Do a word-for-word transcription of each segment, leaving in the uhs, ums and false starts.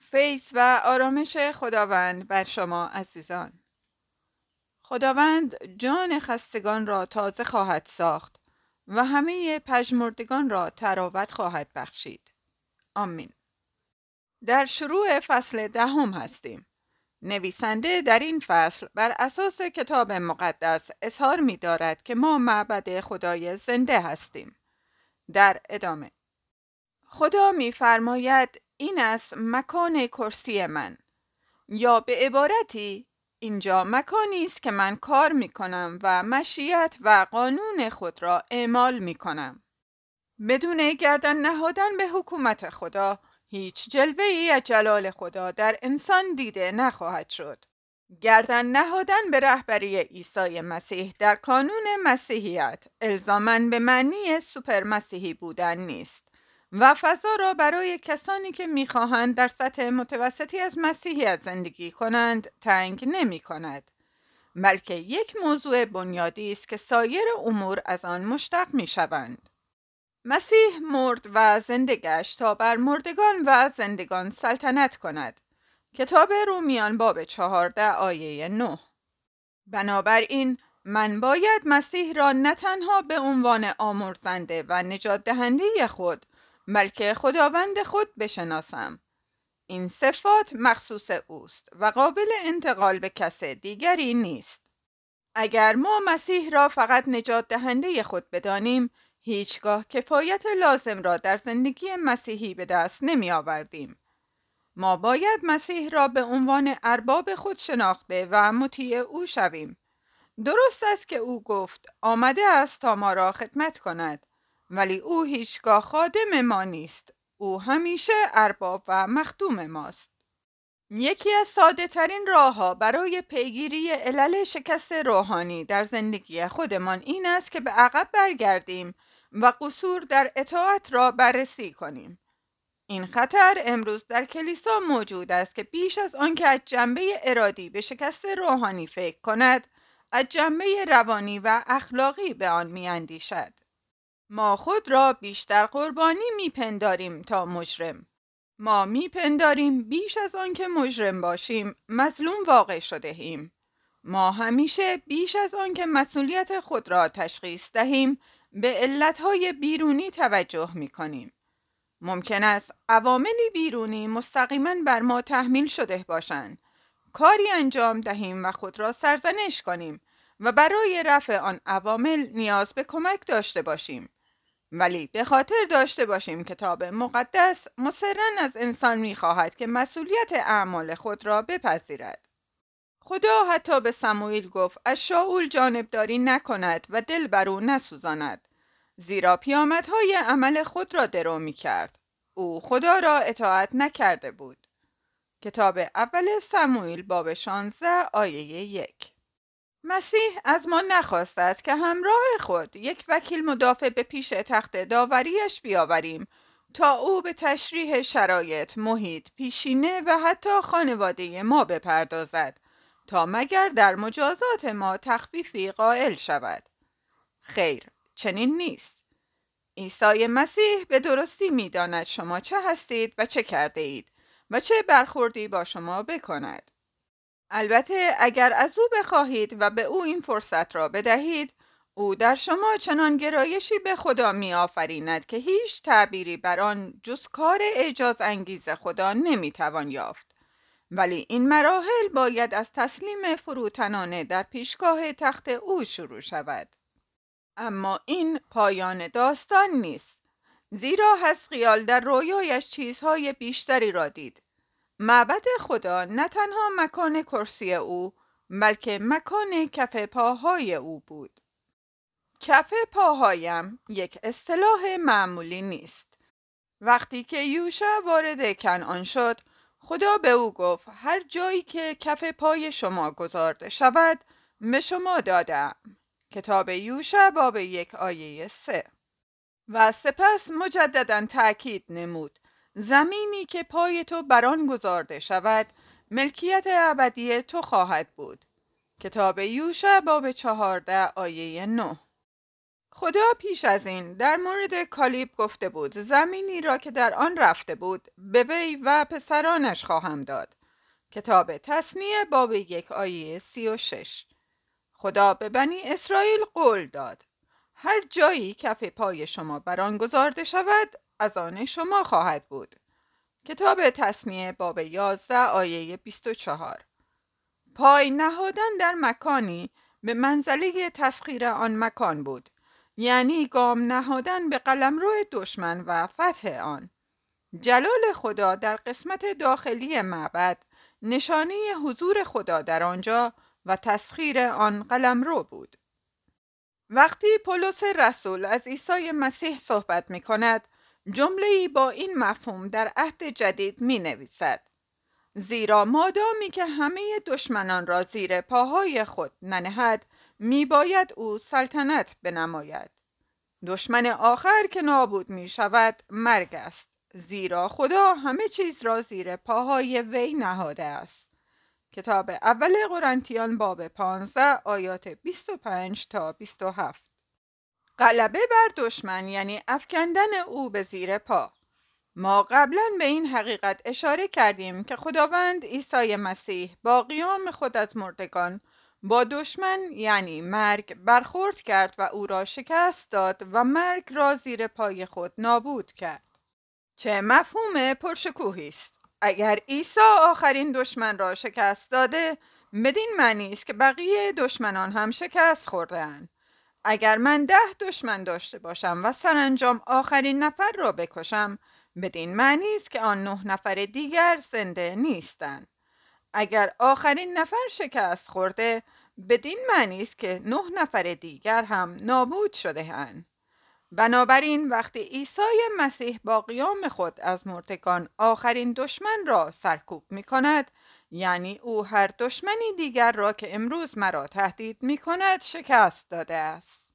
فیض و آرامش خداوند بر شما عزیزان. خداوند جان خستگان را تازه خواهد ساخت و همه پژمردگان را تراوت خواهد بخشید. آمین. در شروع فصل دهم هستیم. نویسنده در این فصل بر اساس کتاب مقدس اظهار می دارد که ما معبد خدای زنده هستیم. در ادامه خدا می فرماید این است مکان کرسی من، یا به عبارتی اینجا مکانی است که من کار می کنم و مشیت و قانون خود را اعمال می کنم. بدون گردن نهادن به حکومت خدا هیچ جلوه ای از جلال خدا در انسان دیده نخواهد شد. گردن نهادن به رهبری عیسی مسیح در کانون مسیحیت الزاماً به معنی سوپر مسیحی بودن نیست و فضا را برای کسانی که می‌خواهند در سطح متوسطی از مسیحیت زندگی کنند تنگ نمی کند، بلکه یک موضوع بنیادی است که سایر امور از آن مشتق می شوند. مسیح مرد و زنده گشت تا بر مردگان و زندگان سلطنت کند. کتاب رومیان باب چهارده آیه نه. بنابراین من باید مسیح را نه تنها به عنوان آمرزنده و نجات دهنده خود بلکه خداوند خود بشناسم. این صفات مخصوص اوست و قابل انتقال به کس دیگری نیست. اگر ما مسیح را فقط نجات دهنده خود بدانیم، هیچگاه کفایت لازم را در زندگی مسیحی به دست نمی آوردیم. ما باید مسیح را به عنوان ارباب خود شناخته و مطیع او شویم. درست است که او گفت آمده است تا ما را خدمت کند، ولی او هیچگاه خادم ما نیست. او همیشه ارباب و مخدوم ماست. یکی از ساده ترین راه ها برای پیگیری علل شکست روحانی در زندگی خودمان این است که به عقب برگردیم و قصور در اطاعت را بررسی کنیم. این خطر امروز در کلیسا موجود است که بیش از آنکه از جنبه ارادی به شکست روحانی فکر کند، از جنبه روانی و اخلاقی به آن می‌اندیشد. ما خود را بیشتر قربانی میپنداریم تا مجرم. ما میپنداریم بیش از آنکه مجرم باشیم مظلوم واقع شده ایم. ما همیشه بیش از آنکه مسئولیت خود را تشخیص دهیم به علتهای بیرونی توجه میکنیم. ممکن است عواملی بیرونی مستقیما بر ما تحمیل شده باشند. کاری انجام دهیم و خود را سرزنش کنیم و برای رفع آن عوامل نیاز به کمک داشته باشیم. ولی به خاطر داشته باشیم کتاب مقدس مصرراً از انسان می‌خواهد که مسئولیت اعمال خود را بپذیرد. خدا حتی به سموئیل گفت از شاول جانبداری نکند و دل بر او نسوزاند، زیرا پیامدهای عمل خود را درو می‌کرد. او خدا را اطاعت نکرده بود. کتاب اول سموئیل باب شانزده آیه یک. مسیح از ما نخواسته است که همراه خود یک وکیل مدافع به پیش تخت داوریش بیاوریم تا او به تشریح شرایط، محیط، پیشینه و حتی خانواده ما بپردازد تا مگر در مجازات ما تخفیفی قائل شود. خیر، چنین نیست. عیسی مسیح به درستی می‌داند شما چه هستید و چه کرده اید و چه برخوردی با شما بکند. البته اگر از او بخواهید و به او این فرصت را بدهید، او در شما چنان گرایشی به خدا می آفریند که هیچ تعبیری بر آن جز کار اعجاز انگیز خدا نمی توان یافت. ولی این مراحل باید از تسلیم فروتنانه در پیشگاه تخت او شروع شود. اما این پایان داستان نیست، زیرا حزقیال در رویایش چیزهای بیشتری را دید. معبد خدا نه تنها مکان کرسی او بلکه مکان کف پاهای او بود. کف پاهایم یک اصطلاح معمولی نیست. وقتی که یوشع وارد کنعان شد، خدا به او گفت هر جایی که کف پای شما گذارده شود به شما دادم. کتاب یوشع باب یک آیه سه. و سپس مجددا تأکید نمود زمینی که پای تو بر آن گذارده شود ملکیت ابدی تو خواهد بود. کتاب یوشع باب چهارده آیه نه. خدا پیش از این در مورد کالیب گفته بود زمینی را که در آن رفته بود به وی و پسرانش خواهم داد. کتاب تثنیه باب یک آیه سی و شش. خدا به بنی اسرائیل قول داد هر جایی کف پای شما بر آن گذارده شود از آن شما خواهد بود. کتاب تثنیه باب یازده آیه بیست و چهار. پای نهادن در مکانی به منزله تسخیر آن مکان بود، یعنی گام نهادن به قلمرو دشمن و فتح آن. جلال خدا در قسمت داخلی معبد نشانه حضور خدا در آنجا و تسخیر آن قلمرو بود. وقتی پولس رسول از عیسی مسیح صحبت می کند، جمله‌ای با این مفهوم در عهد جدید می نویسد: زیرا مادامی که همه دشمنان را زیر پاهای خود ننهد، می باید او سلطنت بنماید. دشمن آخر که نابود می شود مرگ است، زیرا خدا همه چیز را زیر پاهای وی نهاده است. کتاب اول قرنتیان باب پانزده آیات بیست و پنج تا بیست و هفت. غلبه بر دشمن یعنی افکندن او به زیر پا. ما قبلا به این حقیقت اشاره کردیم که خداوند عیسی مسیح با قیام خود از مردگان با دشمن یعنی مرگ برخورد کرد و او را شکست داد و مرگ را زیر پای خود نابود کرد. چه مفهوم پرشکوهی است! اگر عیسی آخرین دشمن را شکست داده، بدین معنی است که بقیه دشمنان هم شکست خورده‌اند. اگر من ده دشمن داشته باشم و سرانجام آخرین نفر را بکشم، بدین معنی است که آن نه نفر دیگر زنده نیستند. اگر آخرین نفر شکست خورده، بدین معنی است که نه نفر دیگر هم نابود شده اند. بنابراین وقتی عیسی مسیح با قیام خود از مردگان آخرین دشمن را سرکوب می کند، یعنی او هر دشمنی دیگر را که امروز مرا تهدید می کند شکست داده است.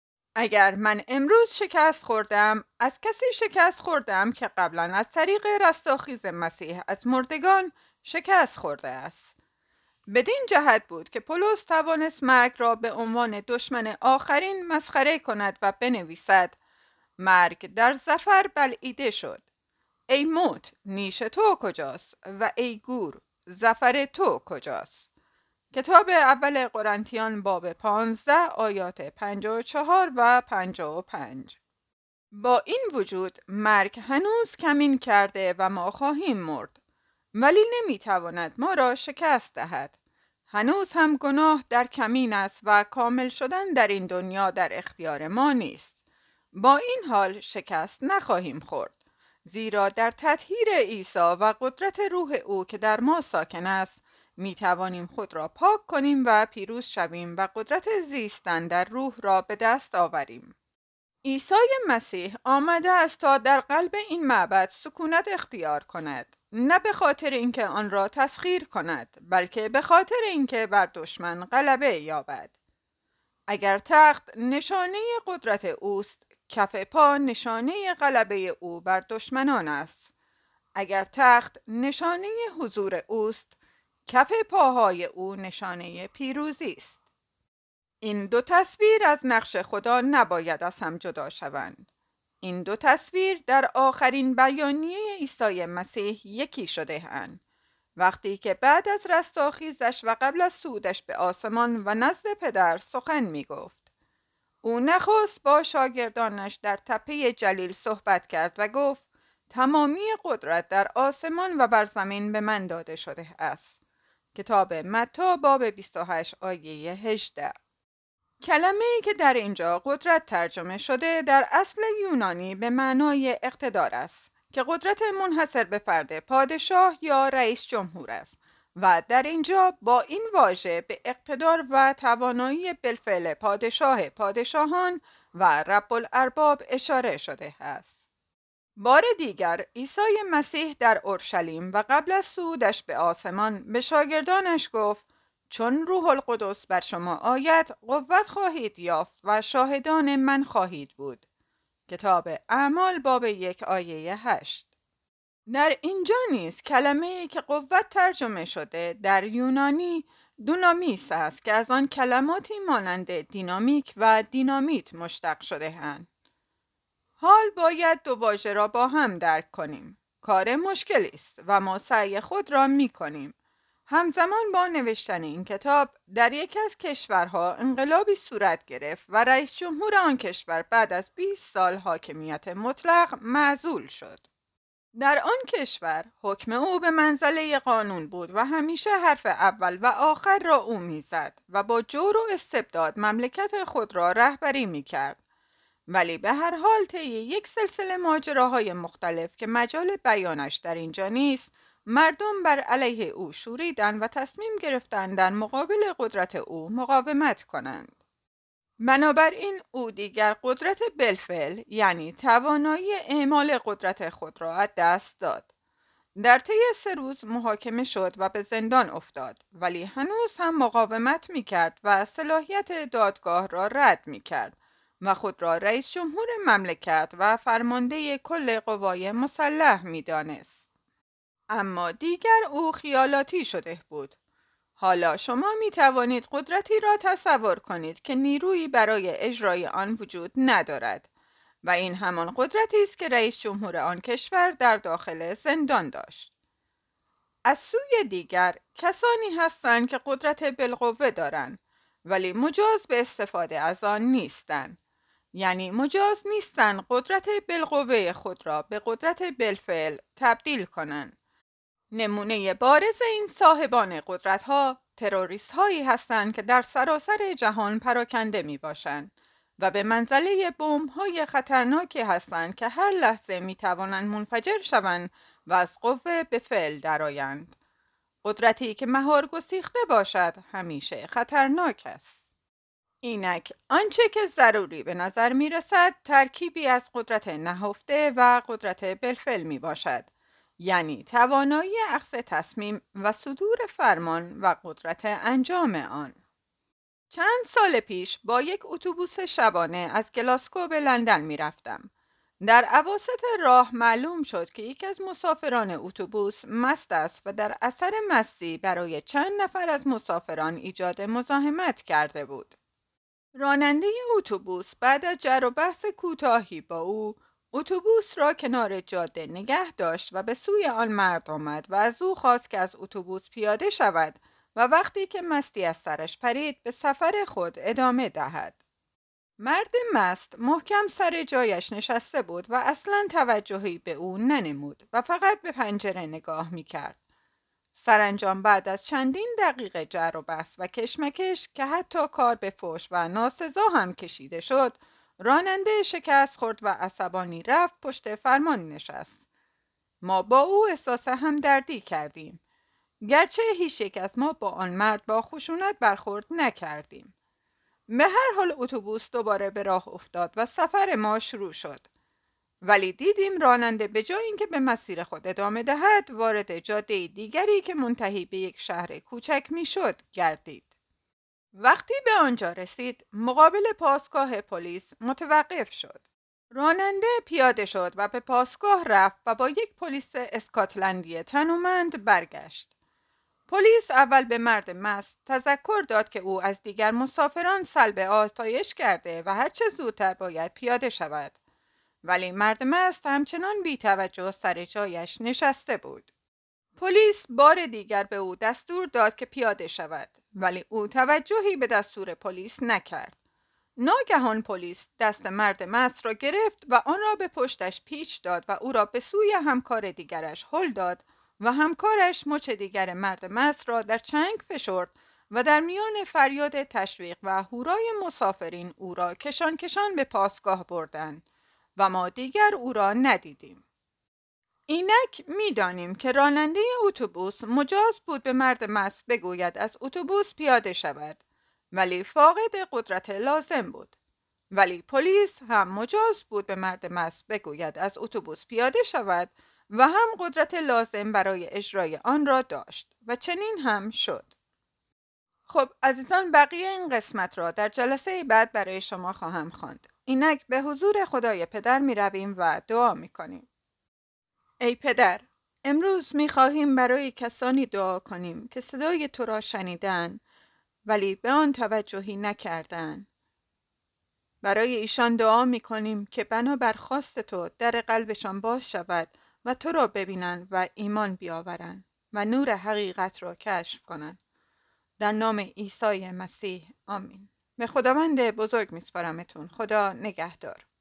اگر من امروز شکست خوردم، از کسی شکست خوردم که قبلا از طریق رستاخیز مسیح از مردگان شکست خورده است. بدین جهت بود که پولس توانست مرگ را به عنوان دشمن آخرین مسخره کند و بنویسد: مرگ در ظفر بلعیده شد. ای موت، نیش تو کجاست؟ و ای گور، ظفر تو کجاست؟ کتاب اول قرنتیان باب پانزده آیات پنجاه و چهار و پنجاه و پنج. با این وجود مرگ هنوز کمین کرده و ما خواهیم مرد، ولی نمیتواند ما را شکست دهد. هنوز هم گناه در کمین است و کامل شدن در این دنیا در اختیار ما نیست. با این حال شکست نخواهیم خورد، زیرا در تطهیر عیسی و قدرت روح او که در ما ساکن است می توانیم خود را پاک کنیم و پیروز شویم و قدرت زیستن در روح را به دست آوریم. عیسی مسیح آمده است تا در قلب این معبد سکونت اختیار کند، نه به خاطر اینکه آن را تسخیر کند، بلکه به خاطر اینکه بر دشمن غلبه یابد. اگر تخت نشانه قدرت اوست، کف پا نشانه غلبه او بر دشمنان است. اگر تخت نشانه حضور اوست، کف پاهای او نشانه پیروزی است. این دو تصویر از نقش خدا نباید از هم جدا شوند. این دو تصویر در آخرین بیانیه عیسی مسیح یکی شده اند. وقتی که بعد از رستاخیزش و قبل از صعودش به آسمان و نزد پدر سخن می گفت، او نخست با شاگردانش در تپه جلیل صحبت کرد و گفت: تمامی قدرت در آسمان و بر زمین به من داده شده است. کتاب متی باب بیست و هشت آیه هجده. کلمه‌ای که در اینجا قدرت ترجمه شده در اصل یونانی به معنای اقتدار است که قدرت منحصر به فرد پادشاه یا رئیس جمهور است و در اینجا با این واژه به اقتدار و توانایی بالفعل پادشاه پادشاهان و رب الارباب اشاره شده است. بار دیگر عیسی مسیح در اورشلیم و قبل از صعودش به آسمان به شاگردانش گفت: چون روح القدس بر شما آید، قوت خواهید یافت و شاهدان من خواهید بود. کتاب اعمال باب یک آیه هشت. در اینجا نیز کلمه‌ای که قوت ترجمه شده در یونانی دونامیس است که از آن کلماتی مانند دینامیک و دینامیت مشتق شده اند. حال باید دو واژه را با هم درک کنیم. کار مشکلی است و ما سعی خود را می کنیم. همزمان با نوشتن این کتاب در یکی از کشورها انقلابی صورت گرفت و رئیس جمهور آن کشور بعد از بیست سال حاکمیت مطلق معزول شد. در آن کشور حکم او به منزله قانون بود و همیشه حرف اول و آخر را او میزد و با جور و استبداد مملکت خود را رهبری میکرد. ولی به هر حال طی یک سلسله ماجراهای مختلف که مجال بیانش در اینجا نیست، مردم بر علیه او شوریدند و تصمیم گرفتند در مقابل قدرت او مقاومت کنند. بنابراین او دیگر قدرت بالفعل، یعنی توانایی اعمال قدرت خود را از دست داد. در طی سه روز محاکمه شد و به زندان افتاد، ولی هنوز هم مقاومت میکرد و صلاحیت دادگاه را رد میکرد و خود را رئیس جمهور مملکت و فرمانده کل قوای مسلح میدانست. اما دیگر او خیالاتی شده بود. حالا شما می توانید قدرتی را تصور کنید که نیرویی برای اجرای آن وجود ندارد و این همان قدرتی است که رئیس جمهور آن کشور در داخل زندان داشت. از سوی دیگر کسانی هستند که قدرت بالقوه دارند ولی مجاز به استفاده از آن نیستند. یعنی مجاز نیستند قدرت بالقوه خود را به قدرت بالفعل تبدیل کنند. نمونه بارز این صاحبان قدرت ها تروریست هایی هستند که در سراسر جهان پراکنده می باشند و به منزله بمب های خطرناکی هستند که هر لحظه می توانند منفجر شوند و از قوه به فعل درآیند. قدرتی که مهار گسیخته باشد همیشه خطرناک است. اینک آنچه که ضروری به نظر می رسد ترکیبی از قدرت نهفته و قدرت بالفعل می باشد، یعنی توانایی اخذ تصمیم و صدور فرمان و قدرت انجام آن. چند سال پیش با یک اتوبوس شبانه از گلاسکو به لندن می رفتم. در اواسط راه معلوم شد که یکی از مسافران اتوبوس مست است و در اثر مستی برای چند نفر از مسافران ایجاد مزاحمت کرده بود. راننده اتوبوس بعد از جر و بحث کوتاهی با او اتوبوس را کنار جاده نگه داشت و به سوی آن مرد آمد و از او خواست که از اتوبوس پیاده شود و وقتی که مستی از سرش پرید به سفر خود ادامه دهد. مرد مست محکم سر جایش نشسته بود و اصلا توجهی به او ننمود و فقط به پنجره نگاه می‌کرد. سرانجام بعد از چندین دقیقه جر و بحث و کشمکش که حتی کار به فحش و ناسزا هم کشیده شد، راننده شکست خورد و عصبانی رفت پشت فرمان نشست. ما با او احساس همدردی کردیم، گرچه هیچ یک از ما با آن مرد با خشونت برخورد نکردیم. به هر حال اتوبوس دوباره به راه افتاد و سفر ما شروع شد. ولی دیدیم راننده به جای اینکه به مسیر خود ادامه دهد وارد جاده دیگری که منتهی به یک شهر کوچک میشد گردید. وقتی به آنجا رسید مقابل پاسگاه پلیس متوقف شد. راننده پیاده شد و به پاسگاه رفت و با یک پلیس اسکاتلندی تنومند برگشت. پلیس اول به مرد مست تذکر داد که او از دیگر مسافران سلب آسایش کرده و هرچه زودتر باید پیاده شود. ولی مرد مست همچنان بی توجه سر جایش نشسته بود. پلیس بار دیگر به او دستور داد که پیاده شود، ولی او توجهی به دستور پلیس نکرد. ناگهان پلیس دست مرد مست را گرفت و آن را به پشتش پیچ داد و او را به سوی همکار دیگرش هل داد و همکارش مچ دیگر مرد مست را در چنگ فشرد و در میان فریاد تشویق و هورای مسافرین او را کشان کشان به پاسگاه بردند و ما دیگر او را ندیدیم. اینک می‌دانیم که راننده اتوبوس مجاز بود به مرد مست بگوید از اتوبوس پیاده شود، ولی فاقد قدرت لازم بود. ولی پلیس هم مجاز بود به مرد مست بگوید از اتوبوس پیاده شود و هم قدرت لازم برای اجرای آن را داشت و چنین هم شد. خب عزیزان، بقیه این قسمت را در جلسه بعد برای شما خواهم خواند. اینک به حضور خدای پدر می رویم و دعا می کنیم. ای پدر، امروز می خواهیم برای کسانی دعا کنیم که صدای تو را شنیدن ولی به آن توجهی نکردند. برای ایشان دعا می کنیم که بنابر خواست تو در قلبشان باز شود و تو را ببینند و ایمان بیاورند و نور حقیقت را کشف کنند. در نام عیسی مسیح آمین. به خداوند بزرگ میسپارمتون. خدا نگهدار.